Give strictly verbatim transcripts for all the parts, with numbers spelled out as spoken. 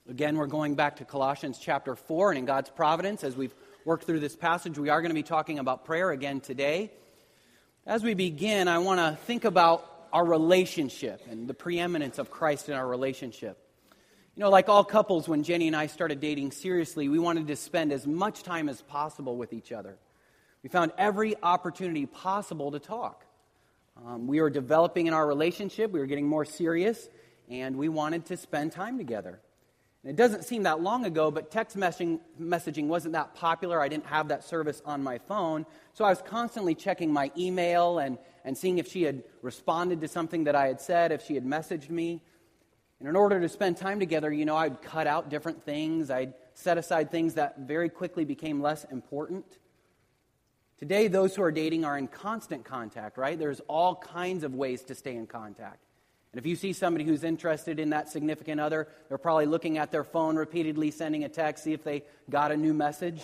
Again, we're going back to Colossians chapter four, and in God's providence, as we've worked through this passage, we are going to be talking about prayer again today. As we begin, I want to think about our relationship and the preeminence of Christ in our relationship. You know, like all couples, when Jenny and I started dating seriously, we wanted to spend as much time as possible with each other. We found every opportunity possible to talk. Um, we were developing in our relationship, we were getting more serious, and we wanted to spend time together. And it doesn't seem that long ago, but text messaging, messaging wasn't that popular. I didn't have that service on my phone, so I was constantly checking my email and, and seeing if she had responded to something that I had said, if she had messaged me. And in order to spend time together, you know, I'd cut out different things. I'd set aside things that very quickly became less important. Today, those who are dating are in constant contact, right? There's all kinds of ways to stay in contact. And if you see somebody who's interested in that significant other, they're probably looking at their phone repeatedly, sending a text, see if they got a new message.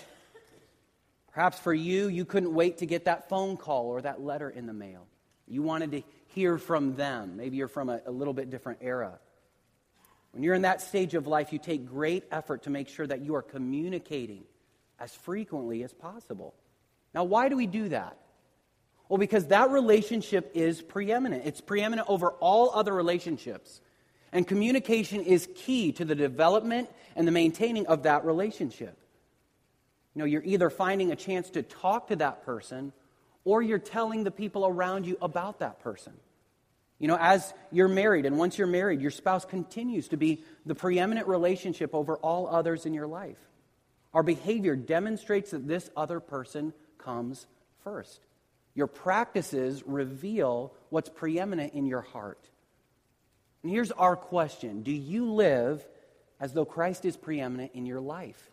Perhaps for you, you couldn't wait to get that phone call or that letter in the mail. You wanted to hear from them. Maybe you're from a, a little bit different era. When you're in that stage of life, you take great effort to make sure that you are communicating as frequently as possible. Now, why do we do that? Well, because that relationship is preeminent. It's preeminent over all other relationships. And communication is key to the development and the maintaining of that relationship. You know, you're either finding a chance to talk to that person, or you're telling the people around you about that person. You know, as you're married, and once you're married, your spouse continues to be the preeminent relationship over all others in your life. Our behavior demonstrates that this other person comes first. Your practices reveal what's preeminent in your heart. And here's our question. Do you live as though Christ is preeminent in your life?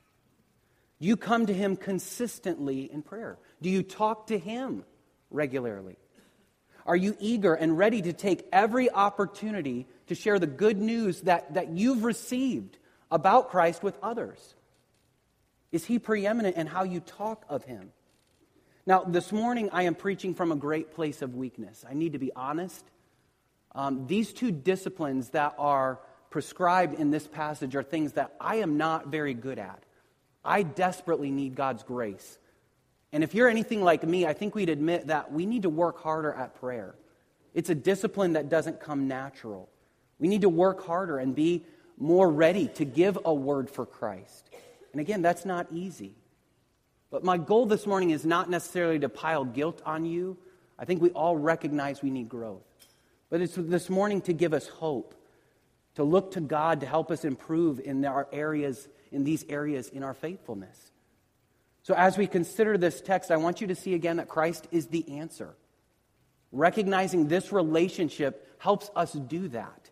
Do you come to Him consistently in prayer? Do you talk to Him regularly? Are you eager and ready to take every opportunity to share the good news that, that you've received about Christ with others? Is He preeminent in how you talk of Him? Now, this morning I am preaching from a great place of weakness. I need to be honest. Um, these two disciplines that are prescribed in this passage are things that I am not very good at. I desperately need God's grace. And if you're anything like me, I think we'd admit that we need to work harder at prayer. It's a discipline that doesn't come natural. We need to work harder and be more ready to give a word for Christ. And again, that's not easy. But my goal this morning is not necessarily to pile guilt on you. I think we all recognize we need growth. But it's this morning to give us hope, to look to God to help us improve in our areas, in these areas in our faithfulness. So as we consider this text, I want you to see again that Christ is the answer. Recognizing this relationship helps us do that.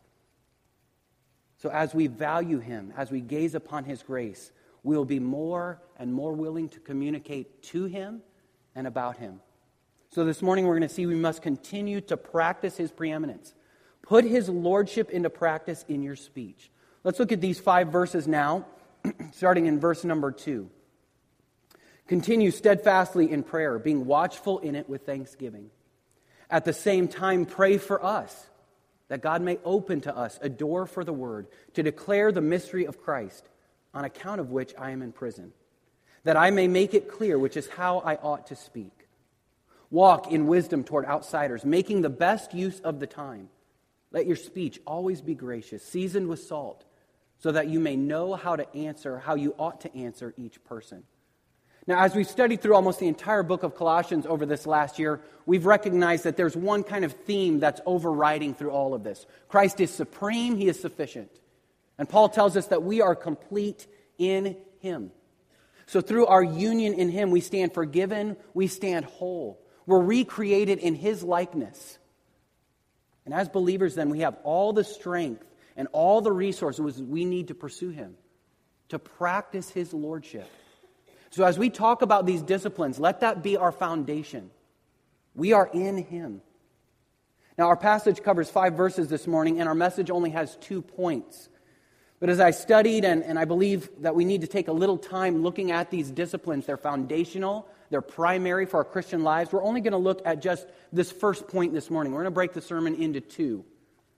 So as we value Him, as we gaze upon His grace, we'll be more and more willing to communicate to Him and about Him. So this morning we're going to see we must continue to practice His preeminence. Put His lordship into practice in your speech. Let's look at these five verses now, starting in verse number two. Continue steadfastly in prayer, being watchful in it with thanksgiving. At the same time, pray for us, that God may open to us a door for the word, to declare the mystery of Christ, on account of which I am in prison, that I may make it clear which is how I ought to speak. Walk in wisdom toward outsiders, making the best use of the time. Let your speech always be gracious, seasoned with salt, so that you may know how to answer, how you ought to answer each person. Now, as we've studied through almost the entire book of Colossians over this last year, we've recognized that there's one kind of theme that's overriding through all of this. Christ is supreme, He is sufficient. And Paul tells us that we are complete in Him. So through our union in Him, we stand forgiven, we stand whole. We're recreated in His likeness. And as believers then, we have all the strength and all the resources we need to pursue Him, to practice His lordship. So as we talk about these disciplines, let that be our foundation. We are in Him. Now our passage covers five verses this morning, and our message only has two points. But as I studied, and, and I believe that we need to take a little time looking at these disciplines, they're foundational, they're primary for our Christian lives. We're only going to look at just this first point this morning. We're going to break the sermon into two.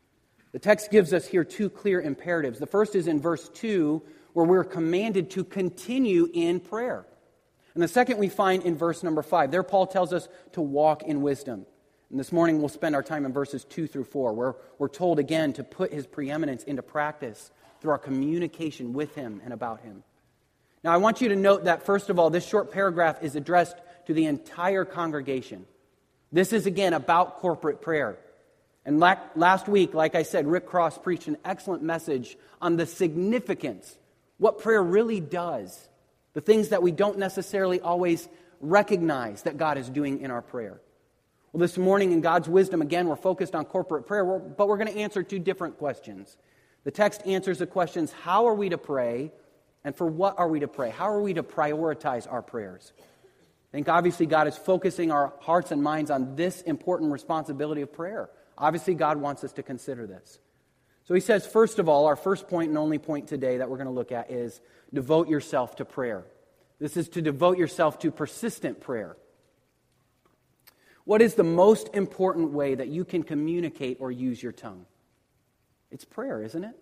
The text gives us here two clear imperatives. The first is in verse two, where we're commanded to continue in prayer. And the second we find in verse number five. There Paul tells us to walk in wisdom. And this morning we'll spend our time in verses two through four, where we're told again to put his preeminence into practice through our communication with him and about him. Now I want you to note that, first of all, this short paragraph is addressed to the entire congregation. This is again about corporate prayer. And last week, like I said, Rick Cross preached an excellent message on the significance, what prayer really does, the things that we don't necessarily always recognize that God is doing in our prayer. Well, this morning in God's wisdom, again, we're focused on corporate prayer, but we're going to answer two different questions. The text answers the questions, how are we to pray, and for what are we to pray? How are we to prioritize our prayers? I think obviously God is focusing our hearts and minds on this important responsibility of prayer. Obviously God wants us to consider this. So he says, first of all, our first point and only point today that we're going to look at is devote yourself to prayer. This is to devote yourself to persistent prayer. What is the most important way that you can communicate or use your tongue? It's prayer, isn't it?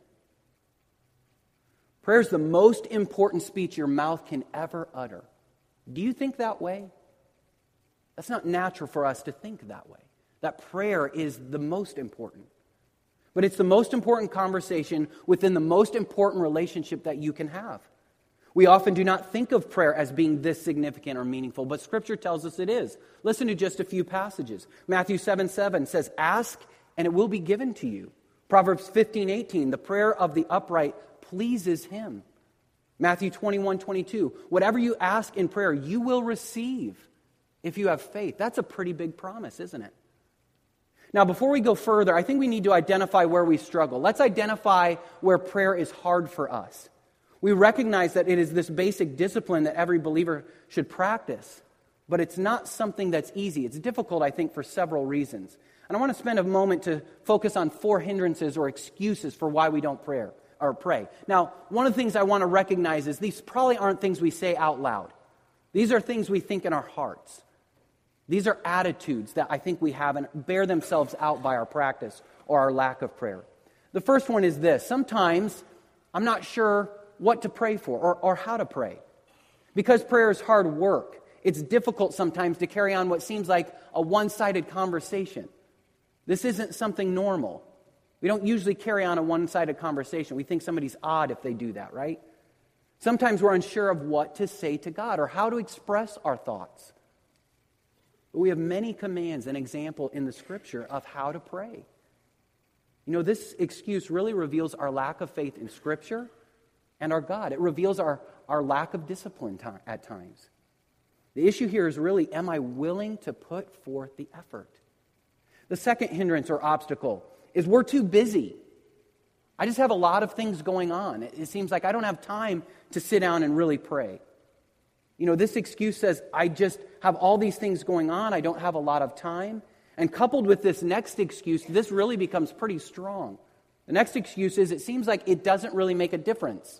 Prayer is the most important speech your mouth can ever utter. Do you think that way? That's not natural for us to think that way. That prayer is the most important. But it's the most important conversation within the most important relationship that you can have. We often do not think of prayer as being this significant or meaningful, but Scripture tells us it is. Listen to just a few passages. Matthew seven seven says, ask and it will be given to you. Proverbs fifteen eighteen, the prayer of the upright pleases him. Matthew twenty-one twenty-two, whatever you ask in prayer, you will receive if you have faith. That's a pretty big promise, isn't it? Now, before we go further, I think we need to identify where we struggle. Let's identify where prayer is hard for us. We recognize that it is this basic discipline that every believer should practice, but it's not something that's easy. It's difficult, I think, for several reasons. And I want to spend a moment to focus on four hindrances or excuses for why we don't pray or pray. Now, one of the things I want to recognize is these probably aren't things we say out loud. These are things we think in our hearts. These are attitudes that I think we have and bear themselves out by our practice or our lack of prayer. The first one is this. Sometimes I'm not sure what to pray for or, or how to pray. Because prayer is hard work, it's difficult sometimes to carry on what seems like a one-sided conversation. This isn't something normal. We don't usually carry on a one-sided conversation. We think somebody's odd if they do that, right? Sometimes we're unsure of what to say to God or how to express our thoughts. But we have many commands and example in the Scripture of how to pray. You know, this excuse really reveals our lack of faith in Scripture and our God. It reveals our, our lack of discipline t- at times. The issue here is really, am I willing to put forth the effort? The second hindrance or obstacle is we're too busy. I just have a lot of things going on. It, it seems like I don't have time to sit down and really pray. You know, this excuse says, I just have all these things going on. I don't have a lot of time. And coupled with this next excuse, this really becomes pretty strong. The next excuse is, it seems like it doesn't really make a difference.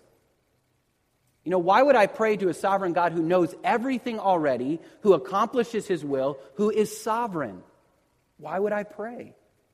You know, why would I pray to a sovereign God who knows everything already, who accomplishes His will, who is sovereign? Why would I pray?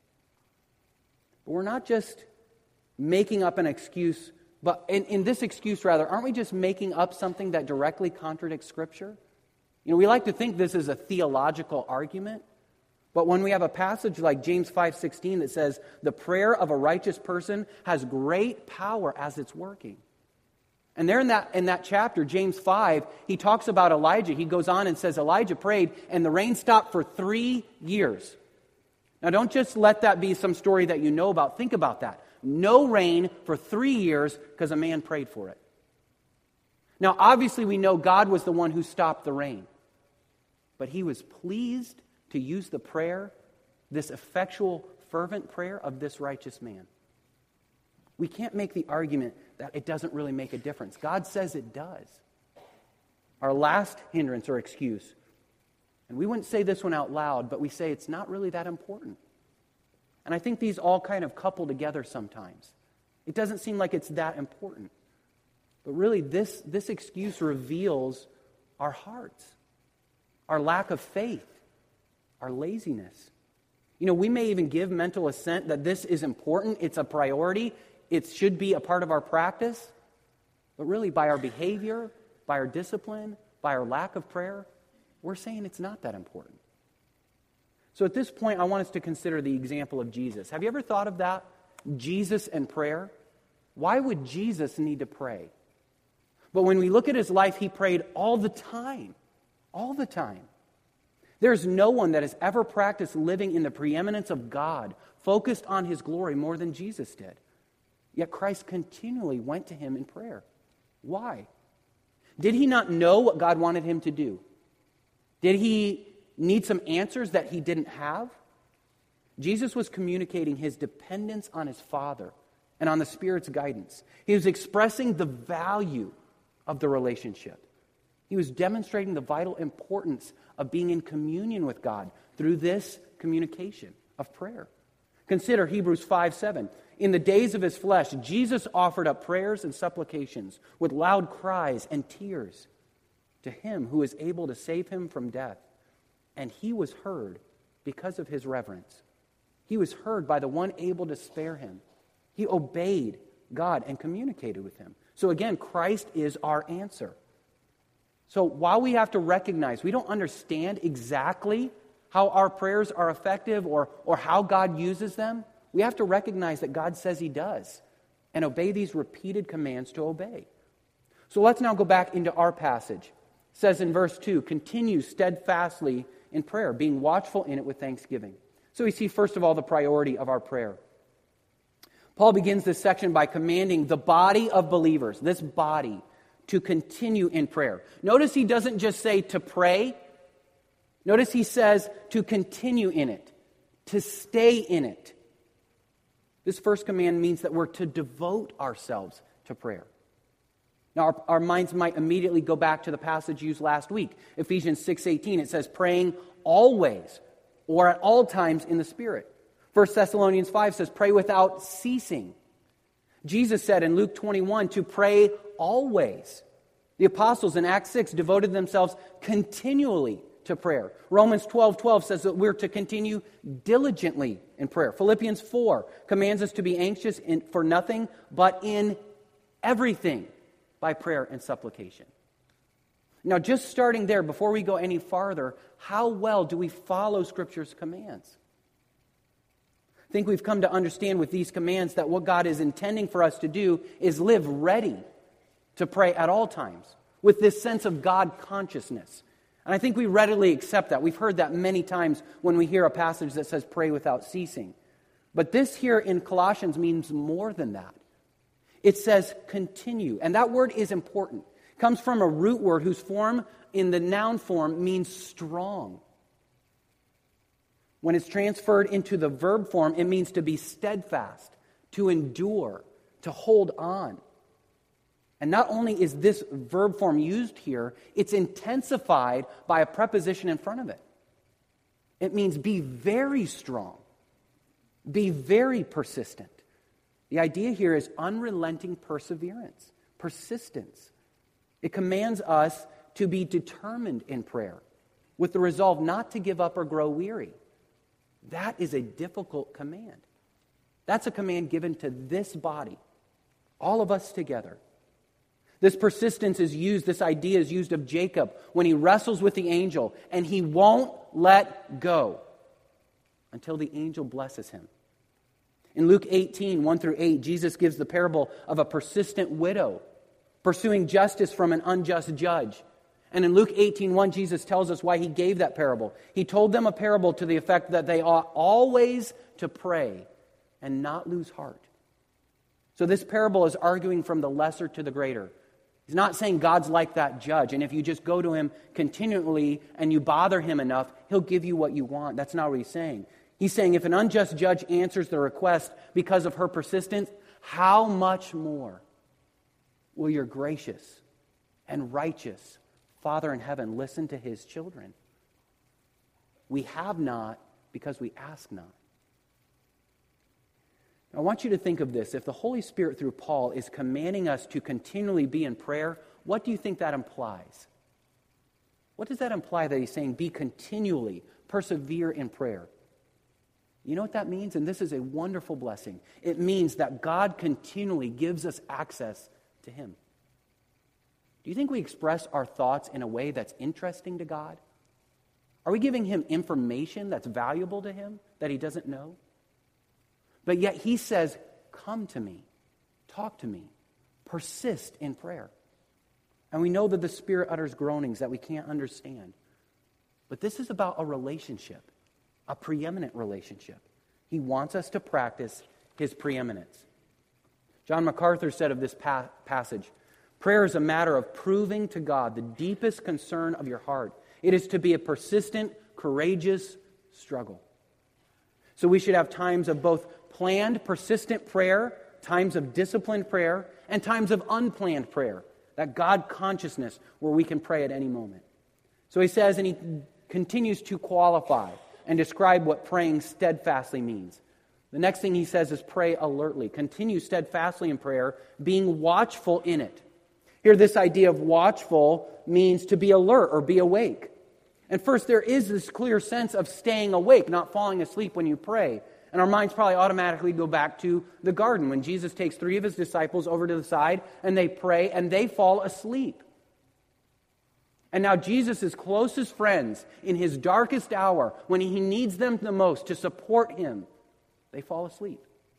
But we're not just making up an excuse, but in, in this excuse, rather, aren't we just making up something that directly contradicts Scripture? You know, we like to think this is a theological argument, but when we have a passage like James five sixteen that says, the prayer of a righteous person has great power as it's working. And there in that, in that chapter, James five, he talks about Elijah. He goes on and says, Elijah prayed, and the rain stopped for three years. Now, don't just let that be some story that you know about. Think about that. No rain for three years because a man prayed for it. Now, obviously, we know God was the one who stopped the rain. But He was pleased to use the prayer, this effectual, fervent prayer of this righteous man. We can't make the argument that it doesn't really make a difference. God says it does. Our last hindrance or excuse, and we wouldn't say this one out loud, but we say it's not really that important. And I think these all kind of couple together sometimes. It doesn't seem like it's that important. But really, this, this excuse reveals our hearts, our lack of faith, our laziness. You know, we may even give mental assent that this is important, it's a priority, it should be a part of our practice, but really by our behavior, by our discipline, by our lack of prayer, we're saying it's not that important. So at this point, I want us to consider the example of Jesus. Have you ever thought of that? Jesus and prayer? Why would Jesus need to pray? But when we look at his life, he prayed all the time. All the time. There's no one that has ever practiced living in the preeminence of God, focused on his glory more than Jesus did. Yet Christ continually went to him in prayer. Why? Did he not know what God wanted him to do? Did he need some answers that he didn't have? Jesus was communicating his dependence on his Father and on the Spirit's guidance. He was expressing the value of the relationship. He was demonstrating the vital importance of being in communion with God through this communication of prayer. Consider Hebrews five seven. In the days of his flesh, Jesus offered up prayers and supplications with loud cries and tears to him who is able to save him from death. And he was heard because of his reverence. He was heard by the one able to spare him. He obeyed God and communicated with him. So again, Christ is our answer. So while we have to recognize we don't understand exactly how our prayers are effective or, or how God uses them, we have to recognize that God says he does and obey these repeated commands to obey. So let's now go back into our passage. It says in verse two, continue steadfastly in prayer, being watchful in it with thanksgiving. So we see first of all the priority of our prayer. Paul begins this section by commanding the body of believers, this body, to continue in prayer. Notice he doesn't just say to pray. Notice he says to continue in it, to stay in it. This first command means that we're to devote ourselves to prayer. Now, our, our minds might immediately go back to the passage used last week, Ephesians six eighteen. It says, praying always or at all times in the Spirit. First Thessalonians five says, pray without ceasing. Jesus said in Luke twenty-one to pray always. The apostles in Acts six devoted themselves continually to prayer. Romans twelve twelve says that we're to continue diligently in prayer. Philippians four commands us to be anxious in, for nothing, but in everything by prayer and supplication. Now, just starting there, before we go any farther, how well do we follow Scripture's commands? I think we've come to understand with these commands that what God is intending for us to do is live ready to pray at all times with this sense of God consciousness. And I think we readily accept that. We've heard that many times when we hear a passage that says pray without ceasing. But this here in Colossians means more than that. It says continue. And that word is important. It comes from a root word whose form in the noun form means strong. When it's transferred into the verb form, it means to be steadfast, to endure, to hold on. And not only is this verb form used here, it's intensified by a preposition in front of it. It means be very strong, be very persistent. The idea here is unrelenting perseverance, persistence. It commands us to be determined in prayer with the resolve not to give up or grow weary. That is a difficult command. That's a command given to this body, all of us together. This persistence is used, this idea is used of Jacob when he wrestles with the angel and he won't let go until the angel blesses him. In Luke eighteen, one through eight, Jesus gives the parable of a persistent widow pursuing justice from an unjust judge. And in Luke eighteen one, Jesus tells us why he gave that parable. He told them a parable to the effect that they ought always to pray and not lose heart. So this parable is arguing from the lesser to the greater. He's not saying God's like that judge, and if you just go to him continually and you bother him enough, he'll give you what you want. That's not what he's saying. He's saying if an unjust judge answers the request because of her persistence, how much more will your gracious and righteous Father in heaven listen to his children? We have not because we ask not. I want you to think of this. If the Holy Spirit through Paul is commanding us to continually be in prayer, what do you think that implies? What does that imply that he's saying be continually, persevere in prayer? You know what that means? And this is a wonderful blessing. It means that God continually gives us access to Him. Do you think we express our thoughts in a way that's interesting to God? Are we giving Him information that's valuable to Him that He doesn't know? But yet He says, come to me, talk to me, persist in prayer. And we know that the Spirit utters groanings that we can't understand. But this is about a relationship, a preeminent relationship. He wants us to practice His preeminence. John MacArthur said of this pa- passage, prayer is a matter of proving to God the deepest concern of your heart. It is to be a persistent, courageous struggle. So we should have times of both planned, persistent prayer, times of disciplined prayer, and times of unplanned prayer. That God consciousness where we can pray at any moment. So he says, and he continues to qualify and describe what praying steadfastly means. The next thing he says is pray alertly. Continue steadfastly in prayer, being watchful in it. Here, this idea of watchful means to be alert or be awake. And first, there is this clear sense of staying awake, not falling asleep when you pray. And our minds probably automatically go back to the garden when Jesus takes three of His disciples over to the side and they pray and they fall asleep. And now Jesus' closest friends in His darkest hour, when He needs them the most to support Him, they fall asleep.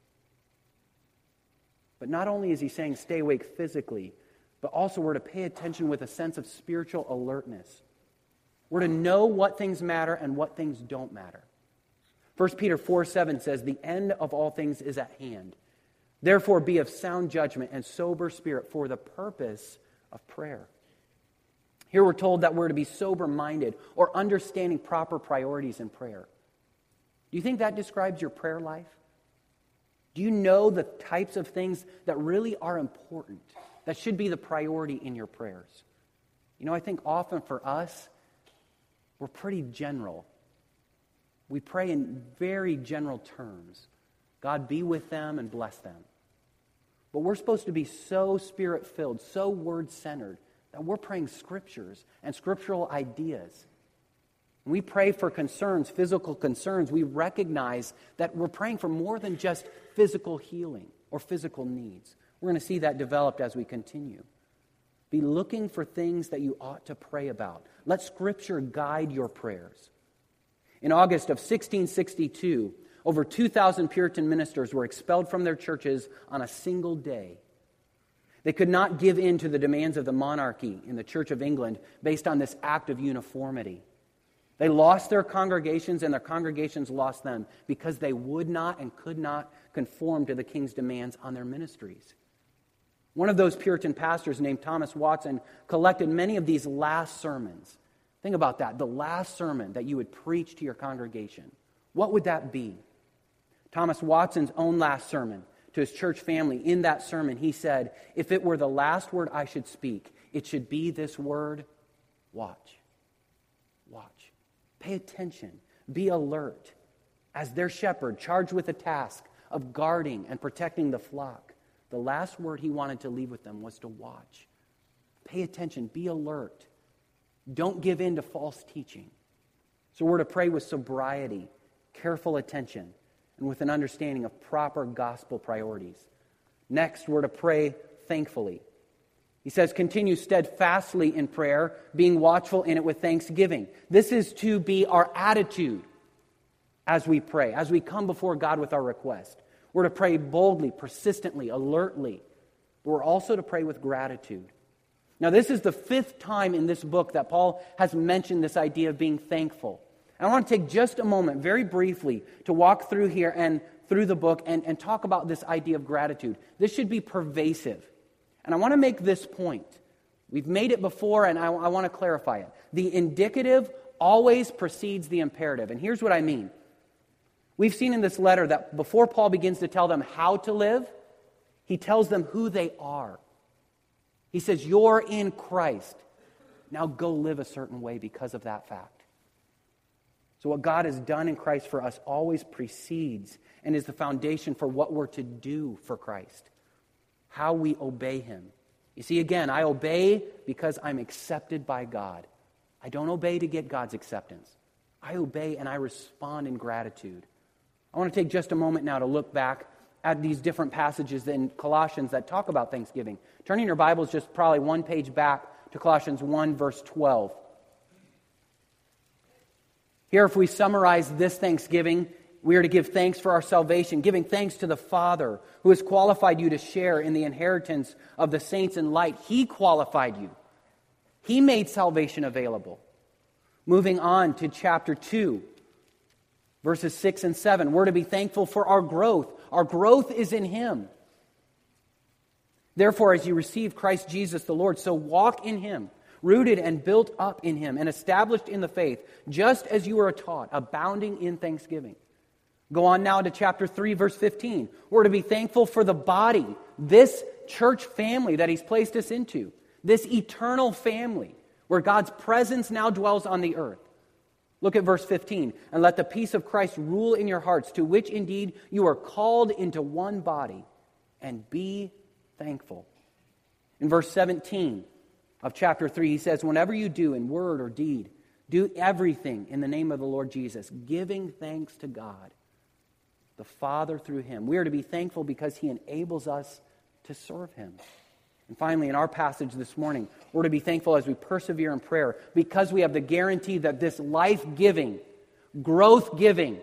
But not only is He saying stay awake physically, but also we're to pay attention with a sense of spiritual alertness. We're to know what things matter and what things don't matter. First Peter four seven says, the end of all things is at hand. Therefore be of sound judgment and sober spirit for the purpose of prayer. Here we're told that we're to be sober-minded or understanding proper priorities in prayer. Do you think that describes your prayer life? Do you know the types of things that really are important, that should be the priority in your prayers? You know, I think often for us, we're pretty general. We pray in very general terms. God be with them and bless them. But we're supposed to be so Spirit-filled, so Word-centered, that we're praying scriptures and scriptural ideas. When we pray for concerns, physical concerns, we recognize that we're praying for more than just physical healing or physical needs. We're going to see that developed as we continue. Be looking for things that you ought to pray about. Let Scripture guide your prayers. In August of sixteen sixty-two, over two thousand Puritan ministers were expelled from their churches on a single day. They could not give in to the demands of the monarchy in the Church of England based on this act of uniformity. They lost their congregations and their congregations lost them because they would not and could not conform to the king's demands on their ministries. One of those Puritan pastors named Thomas Watson collected many of these last sermons. Think about that, the last sermon that you would preach to your congregation. What would that be? Thomas Watson's own last sermon to his church family, in that sermon, he said, if it were the last word I should speak, it should be this word, watch. Watch. Pay attention. Be alert. As their shepherd, charged with the task of guarding and protecting the flock, the last word he wanted to leave with them was to watch. Pay attention. Be alert. Don't give in to false teaching. So we're to pray with sobriety, careful attention, and with an understanding of proper gospel priorities. Next, we're to pray thankfully. He says, continue steadfastly in prayer, being watchful in it with thanksgiving. This is to be our attitude as we pray, as we come before God with our request. We're to pray boldly, persistently, alertly. But we're also to pray with gratitude. Now, this is the fifth time in this book that Paul has mentioned this idea of being thankful. I want to take just a moment, very briefly, to walk through here and through the book and, and talk about this idea of gratitude. This should be pervasive. And I want to make this point. We've made it before, and I, I want to clarify it. The indicative always precedes the imperative. And here's what I mean. We've seen in this letter that before Paul begins to tell them how to live, he tells them who they are. He says, you're in Christ. Now go live a certain way because of that fact. So what God has done in Christ for us always precedes and is the foundation for what we're to do for Christ. How we obey Him. You see, again, I obey because I'm accepted by God. I don't obey to get God's acceptance. I obey and I respond in gratitude. I want to take just a moment now to look back at these different passages in Colossians that talk about thanksgiving. Turning your Bibles just probably one page back to Colossians one, verse twelve. Here, if we summarize this thanksgiving, we are to give thanks for our salvation, giving thanks to the Father who has qualified you to share in the inheritance of the saints in light. He qualified you. He made salvation available. Moving on to chapter two, verses six and seven. We're to be thankful for our growth. Our growth is in Him. Therefore, as you receive Christ Jesus the Lord, so walk in Him, rooted and built up in Him, and established in the faith, just as you were taught, abounding in thanksgiving. Go on now to chapter three, verse fifteen. We're to be thankful for the body, this church family that He's placed us into, this eternal family where God's presence now dwells on the earth. Look at verse fifteen. And let the peace of Christ rule in your hearts, to which indeed you are called into one body, and be thankful. In verse seventeen of chapter three, he says, whenever you do in word or deed, do everything in the name of the Lord Jesus, giving thanks to God, the Father through Him. We are to be thankful because He enables us to serve Him. And finally, in our passage this morning, we're to be thankful as we persevere in prayer because we have the guarantee that this life-giving, growth-giving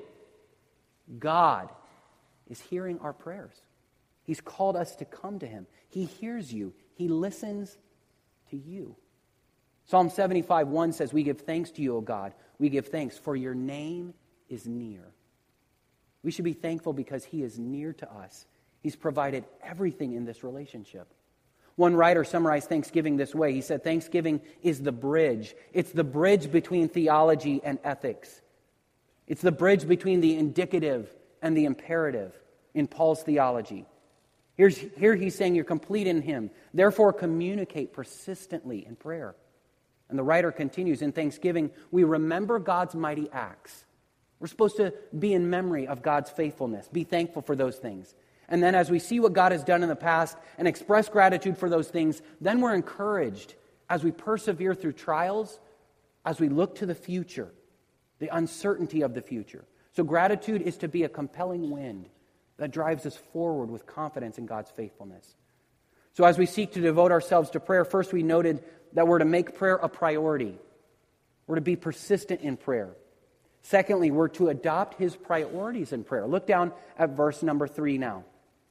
God is hearing our prayers. He's called us to come to Him. He hears you. He listens to you. Psalm seventy-five one says, we give thanks to you, O God. We give thanks, for your name is near. We should be thankful because He is near to us. He's provided everything in this relationship. One writer summarized Thanksgiving this way. He said, Thanksgiving is the bridge. It's the bridge between theology and ethics. It's the bridge between the indicative and the imperative in Paul's theology. Here's, here he's saying you're complete in Him. Therefore, communicate persistently in prayer. And the writer continues, in Thanksgiving, we remember God's mighty acts. We're supposed to be in memory of God's faithfulness. Be thankful for those things. And then as we see what God has done in the past and express gratitude for those things, then we're encouraged as we persevere through trials, as we look to the future, the uncertainty of the future. So gratitude is to be a compelling wind that drives us forward with confidence in God's faithfulness. So as we seek to devote ourselves to prayer, first we noted that we're to make prayer a priority. We're to be persistent in prayer. Secondly, we're to adopt His priorities in prayer. Look down at verse number three now.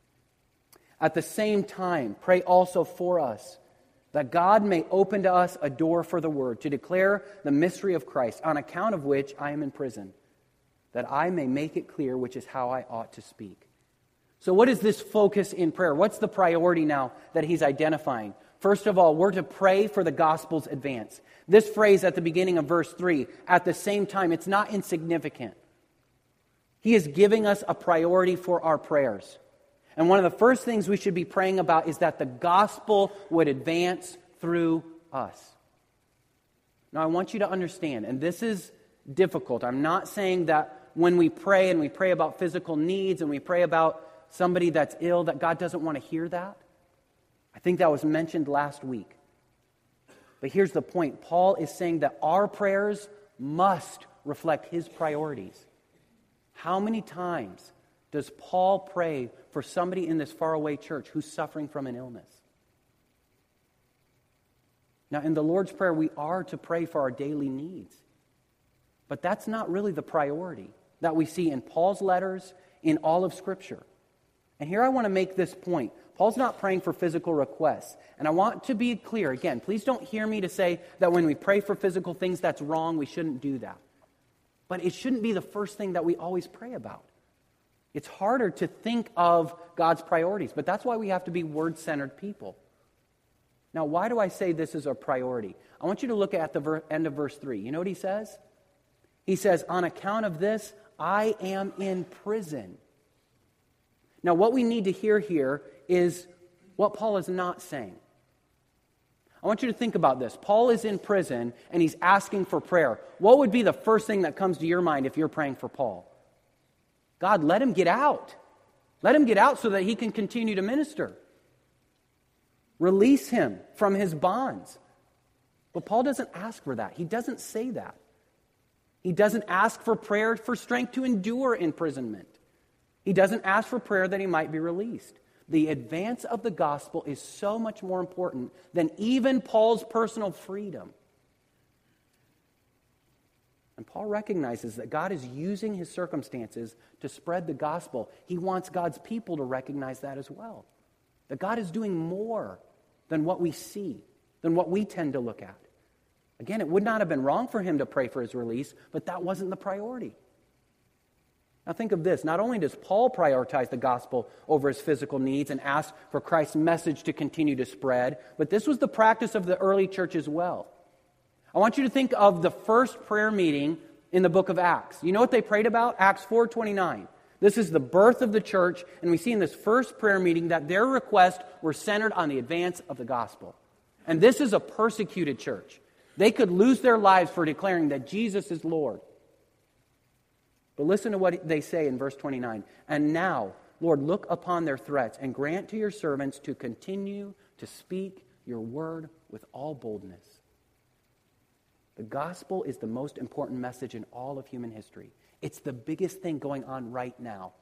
At the same time, pray also for us, that God may open to us a door for the word, to declare the mystery of Christ, on account of which I am in prison, that I may make it clear which is how I ought to speak. So what is this focus in prayer? What's the priority now that he's identifying? First of all, we're to pray for the gospel's advance. This phrase at the beginning of verse three, at the same time, it's not insignificant. He is giving us a priority for our prayers. And one of the first things we should be praying about is that the gospel would advance through us. Now, I want you to understand, and this is difficult. I'm not saying that when we pray and we pray about physical needs and we pray about somebody that's ill, that God doesn't want to hear that. I think that was mentioned last week. But here's the point. Paul is saying that our prayers must reflect His priorities. How many times does Paul pray for somebody in this faraway church who's suffering from an illness? Now, in the Lord's Prayer, we are to pray for our daily needs. But that's not really the priority that we see in Paul's letters, in all of Scripture. And here I want to make this point. Paul's not praying for physical requests. And I want to be clear, again, please don't hear me to say that when we pray for physical things, that's wrong, we shouldn't do that. But it shouldn't be the first thing that we always pray about. It's harder to think of God's priorities, but that's why we have to be word-centered people. Now, why do I say this is a priority? I want you to look at the ver- end of verse three. You know what he says? He says, on account of this, I am in prison. Now, what we need to hear here is what Paul is not saying. I want you to think about this. Paul is in prison, and he's asking for prayer. What would be the first thing that comes to your mind if you're praying for Paul? God, let him get out. Let him get out so that he can continue to minister. Release him from his bonds. But Paul doesn't ask for that. He doesn't say that. He doesn't ask for prayer for strength to endure imprisonment. He doesn't ask for prayer that he might be released. The advance of the gospel is so much more important than even Paul's personal freedom. And Paul recognizes that God is using his circumstances to spread the gospel. He wants God's people to recognize that as well. That God is doing more than what we see, than what we tend to look at. Again, it would not have been wrong for him to pray for his release, but that wasn't the priority. Now think of this. Not only does Paul prioritize the gospel over his physical needs and ask for Christ's message to continue to spread, but this was the practice of the early church as well. I want you to think of the first prayer meeting in the book of Acts. You know what they prayed about? Acts four twenty-nine. This is the birth of the church, and we see in this first prayer meeting that their requests were centered on the advance of the gospel. And this is a persecuted church. They could lose their lives for declaring that Jesus is Lord. But listen to what they say in verse twenty-nine. And now, Lord, look upon their threats and grant to your servants to continue to speak your word with all boldness. The gospel is the most important message in all of human history. It's the biggest thing going on right now.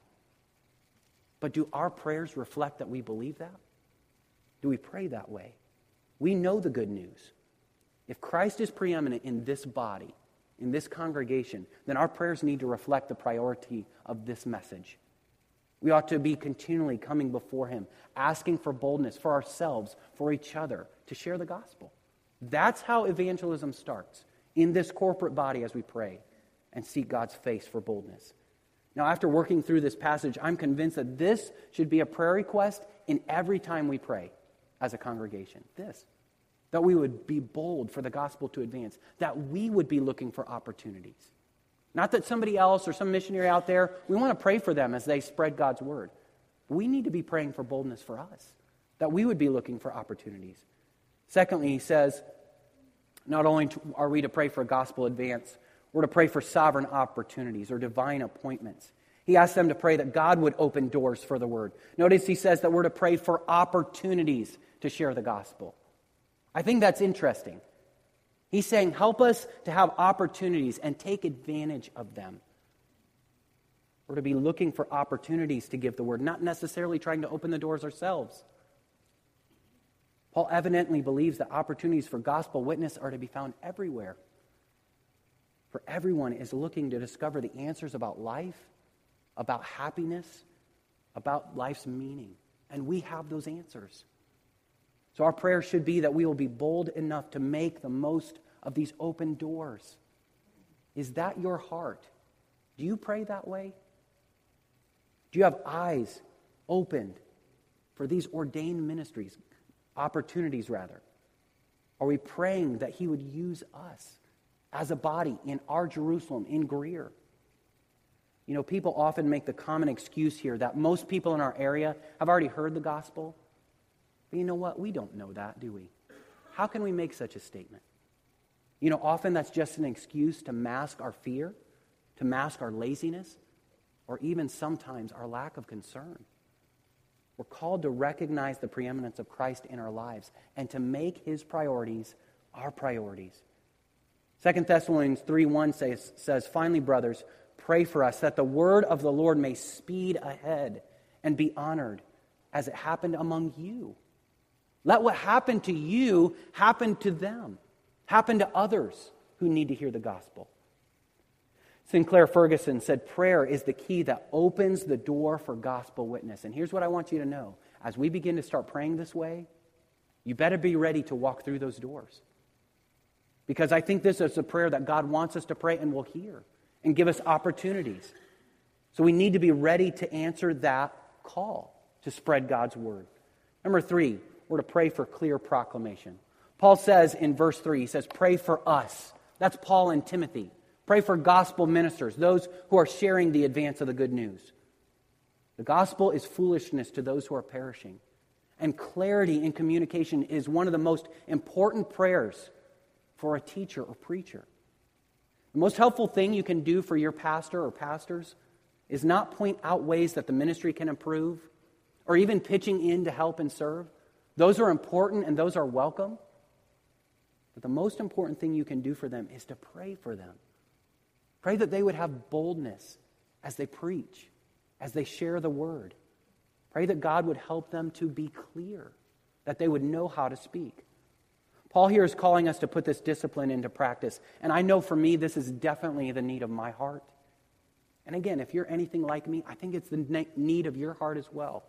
But do our prayers reflect that we believe that? Do we pray that way? We know the good news. If Christ is preeminent in this body, in this congregation, then our prayers need to reflect the priority of this message. We ought to be continually coming before him, asking for boldness for ourselves, for each other, to share the gospel. That's how evangelism starts, in this corporate body as we pray and seek God's face for boldness. Now, after working through this passage, I'm convinced that this should be a prayer request in every time we pray as a congregation. This. That we would be bold for the gospel to advance. That we would be looking for opportunities. Not that somebody else or some missionary out there, we want to pray for them as they spread God's word. But we need to be praying for boldness for us. That we would be looking for opportunities. Secondly, he says, not only are we to pray for gospel advance, we're to pray for sovereign opportunities or divine appointments. He asks them to pray that God would open doors for the word. Notice he says that we're to pray for opportunities to share the gospel. I think that's interesting. He's saying, help us to have opportunities and take advantage of them. We're to be looking for opportunities to give the word, not necessarily trying to open the doors ourselves. Paul evidently believes that opportunities for gospel witness are to be found everywhere. For everyone is looking to discover the answers about life, about happiness, about life's meaning. And we have those answers. So our prayer should be that we will be bold enough to make the most of these open doors. Is that your heart? Do you pray that way? Do you have eyes opened for these ordained ministries, opportunities rather? Are we praying that he would use us as a body in our Jerusalem, in Greer? You know, people often make the common excuse here that most people in our area have already heard the gospel. But you know what? We don't know that, do we? How can we make such a statement? You know, often that's just an excuse to mask our fear, to mask our laziness, or even sometimes our lack of concern. We're called to recognize the preeminence of Christ in our lives and to make his priorities our priorities. Second Thessalonians three one says, says, finally, brothers, pray for us that the word of the Lord may speed ahead and be honored as it happened among you. Let what happened to you happen to them, happen to others who need to hear the gospel. Sinclair Ferguson said, prayer is the key that opens the door for gospel witness. And here's what I want you to know. As we begin to start praying this way, you better be ready to walk through those doors. Because I think this is a prayer that God wants us to pray and will hear and give us opportunities. So we need to be ready to answer that call to spread God's word. Number three, we're to pray for clear proclamation. Paul says in verse three, he says, pray for us. That's Paul and Timothy. Pray for gospel ministers, those who are sharing the advance of the good news. The gospel is foolishness to those who are perishing. And clarity in communication is one of the most important prayers for a teacher or preacher. The most helpful thing you can do for your pastor or pastors is not point out ways that the ministry can improve or even pitching in to help and serve. Those are important and those are welcome. But the most important thing you can do for them is to pray for them. Pray that they would have boldness as they preach. as they share the word. Pray that God would help them to be clear, that they would know how to speak. Paul here is calling us to put this discipline into practice. And I know for me, this is definitely the need of my heart. And again, if you're anything like me, I think it's the need of your heart as well.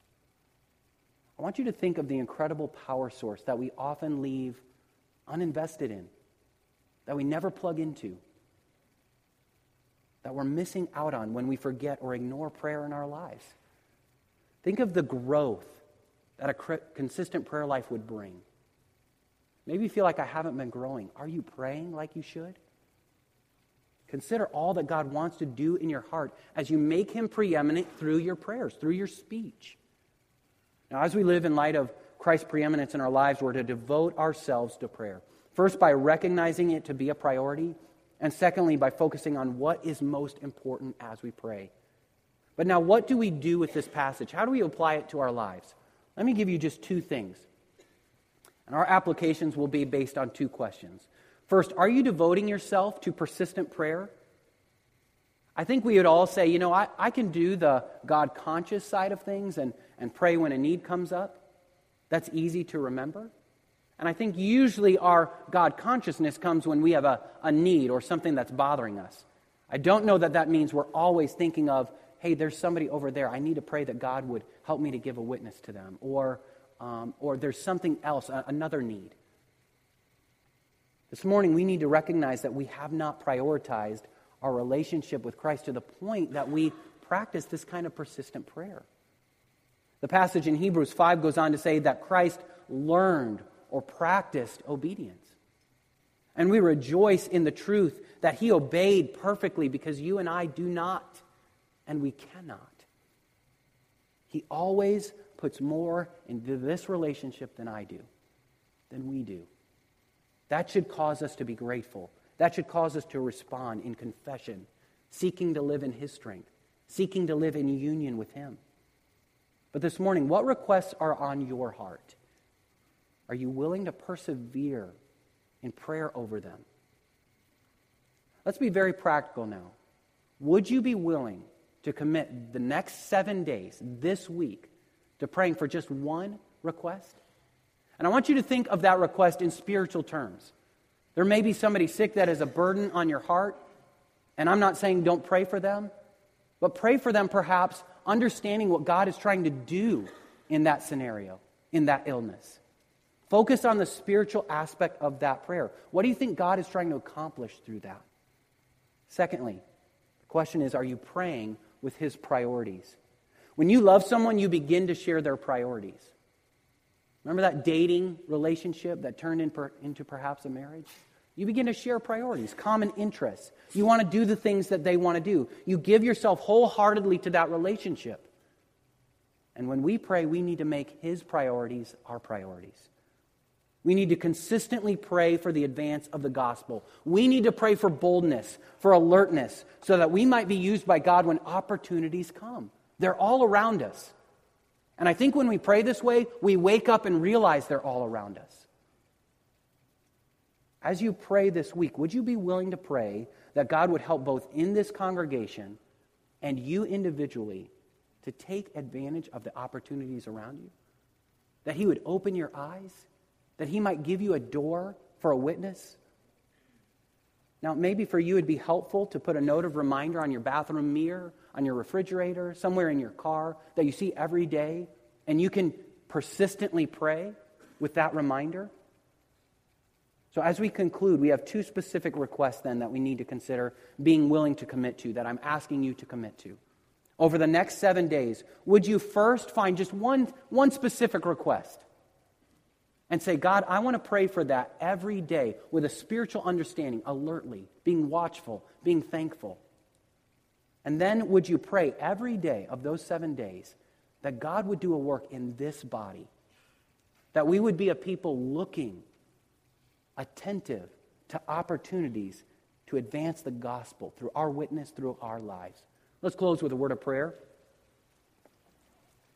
I want you to think of the incredible power source that we often leave uninvested in, that we never plug into, that we're missing out on when we forget or ignore prayer in our lives. Think of the growth that a consistent prayer life would bring. Maybe you feel like I haven't been growing. Are you praying like you should? Consider all that God wants to do in your heart as you make him preeminent through your prayers, through your speech. Now, as we live in light of Christ's preeminence in our lives, we're to devote ourselves to prayer. First, by recognizing it to be a priority, and secondly, by focusing on what is most important as we pray. But now, what do we do with this passage? How do we apply it to our lives? Let me give you just two things. And our applications will be based on two questions. First, are you devoting yourself to persistent prayer? I think we would all say, you know, I, I can do the God-conscious side of things and, and pray when a need comes up. That's easy to remember. And I think usually our God-consciousness comes when we have a, a need or something that's bothering us. I don't know that that means we're always thinking of, hey, there's somebody over there. I need to pray that God would help me to give a witness to them. Or, um, or there's something else, a, another need. This morning, we need to recognize that we have not prioritized our relationship with Christ to the point that we practice this kind of persistent prayer. The passage in Hebrews five goes on to say that Christ learned or practiced obedience. And we rejoice in the truth that he obeyed perfectly because you and I do not, and we cannot. He always puts more into this relationship than I do, than we do. That should cause us to be grateful. That should cause us to respond in confession, seeking to live in his strength, seeking to live in union with him. But this morning, what requests are on your heart? Are you willing to persevere in prayer over them? Let's be very practical now. Would you be willing to commit the next seven days, this week, to praying for just one request? And I want you to think of that request in spiritual terms. There may be somebody sick that is a burden on your heart, and I'm not saying don't pray for them, but pray for them perhaps understanding what God is trying to do in that scenario, in that illness. Focus on the spiritual aspect of that prayer. What do you think God is trying to accomplish through that? Secondly, the question is, are you praying with his priorities? When you love someone, you begin to share their priorities. Remember that dating relationship that turned in per, into perhaps a marriage? You begin to share priorities, common interests. You want to do the things that they want to do. You give yourself wholeheartedly to that relationship. And when we pray, we need to make his priorities our priorities. We need to consistently pray for the advance of the gospel. We need to pray for boldness, for alertness, so that we might be used by God when opportunities come. They're all around us. And I think when we pray this way, we wake up and realize they're all around us. As you pray this week, would you be willing to pray that God would help both in this congregation and you individually to take advantage of the opportunities around you? That he would open your eyes? That he might give you a door for a witness? Now, maybe for you it'd be helpful to put a note of reminder on your bathroom mirror, on your refrigerator, somewhere in your car that you see every day, and you can persistently pray with that reminder. So as we conclude, we have two specific requests then that we need to consider being willing to commit to, that I'm asking you to commit to. Over the next seven days, would you first find just one, one specific request and say, God, I want to pray for that every day with a spiritual understanding, alertly, being watchful, being thankful. And then would you pray every day of those seven days that God would do a work in this body, that we would be a people looking, attentive to opportunities to advance the gospel through our witness, through our lives. Let's close with a word of prayer.